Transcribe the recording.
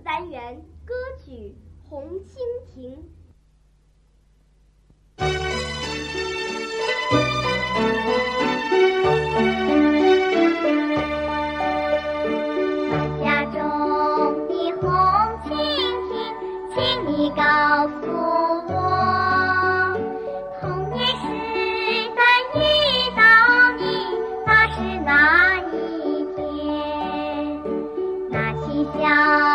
单元歌曲《红蜻蜓》。 家中的红蜻蜓，请你告诉我，童年时代遇到你，那是哪一天？那气象